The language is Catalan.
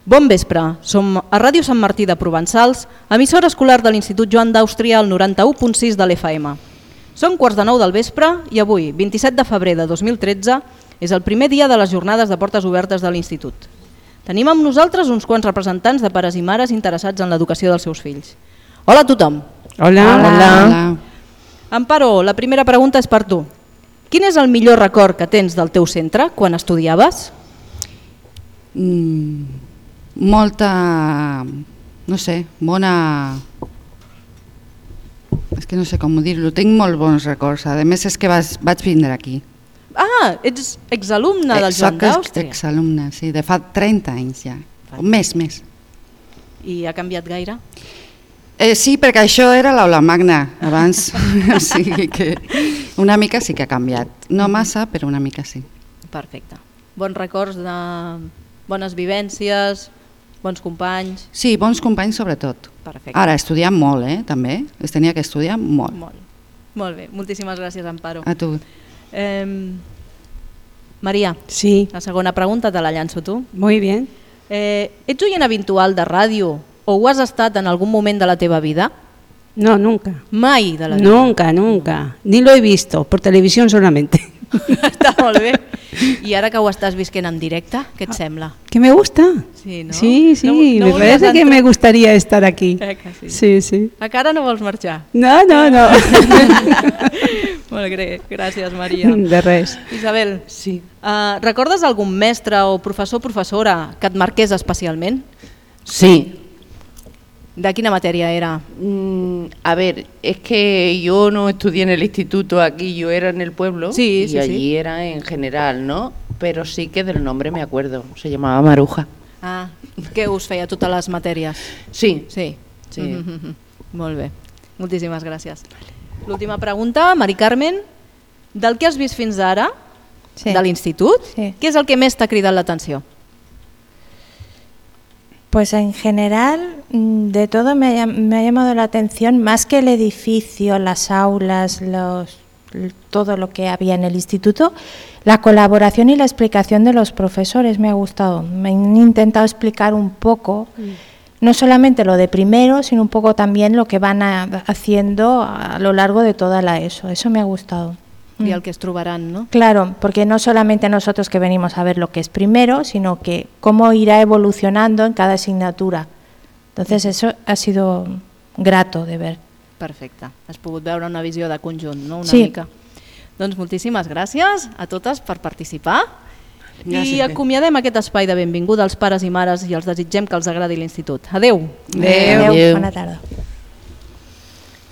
Bon vespre, som a Ràdio Sant Martí de Provençals, emissora escolar de l'Institut Joan d'Àustria al 91.6 de l'FM. Són 8:45 del vespre i avui, 27 de febrer de 2013, és el primer dia de les jornades de portes obertes de l'Institut. Tenim amb nosaltres uns quants representants de pares i mares interessats en l'educació dels seus fills. Hola a tothom. Hola. Amparo, la primera pregunta és per tu. Quin és el millor record que tens del teu centre quan estudiaves? Molta, no sé, bona... És que no sé com dir-ho, tinc molt bons records, a més és que vaig vindre aquí. Ah, ets exalumne del Joan d'Àustria. Soc exalumne, sí, de fa 30 anys ja, o més. I ha canviat gaire? Sí, perquè això era l'aula magna abans, o sigui que una mica sí que ha canviat, no massa, però una mica sí. Perfecte. Bons records de bones vivències, bons companys... Sí, bons companys sobretot. Perfecte. Ara, estudiar molt, també, es tenia que estudiar molt. Molt bé, moltíssimes gràcies, Amparo. A tu. Maria, sí. La segona pregunta te la llanço tu. Muy bien. Ets oient habitual de ràdio o ho has estat en algun moment de la teva vida? No, nunca. Mai de la vida? Nunca. Ni lo he visto, por televisión solamente. Està molt bé. I ara que ho estàs visquent en directe, què et sembla? Que me gusta. Sí, no? Sí, no me parece que me gustaría estar aquí. Sí. Encara no vols marxar? No. Molt bé, gràcies, Maria. De res. Isabel, sí. Recordes algun mestre o professor o professora que et marqués especialment? Sí. ¿De qué materia era? A ver, es que yo no estudié en el instituto aquí, yo era en el pueblo y allí era en general, ¿no? Pero sí que del nombre me acuerdo, se llamaba Maruja. Ah, què us feia totes les matèries? Sí. Molt bé, moltíssimes gràcies. L'última pregunta, Mari Carmen, del que has vist fins ara, de l'institut, què és el que més t'ha cridat l'atenció? Pues en general, de todo me ha llamado la atención, más que el edificio, las aulas, todo lo que había en el instituto, la colaboración y la explicación de los profesores me ha gustado. Me han intentado explicar un poco, no solamente lo de primero, sino un poco también lo que van haciendo a lo largo de toda la ESO. Eso me ha gustado. Y al que es trobarán, ¿no? Claro, porque no solamente nosotros que venimos a ver lo que es primero, sino que cómo irá evolucionando en cada asignatura. Entonces eso ha sido grato de ver. Perfecte, has pogut veure una visió de conjunt, no? Una mica. Doncs moltíssimes gràcies a totes per participar i acomiadem aquest espai de benvinguda als pares i mares i els desitgem que els agradi l'Institut. Adeu. Adeu. Bona tarda.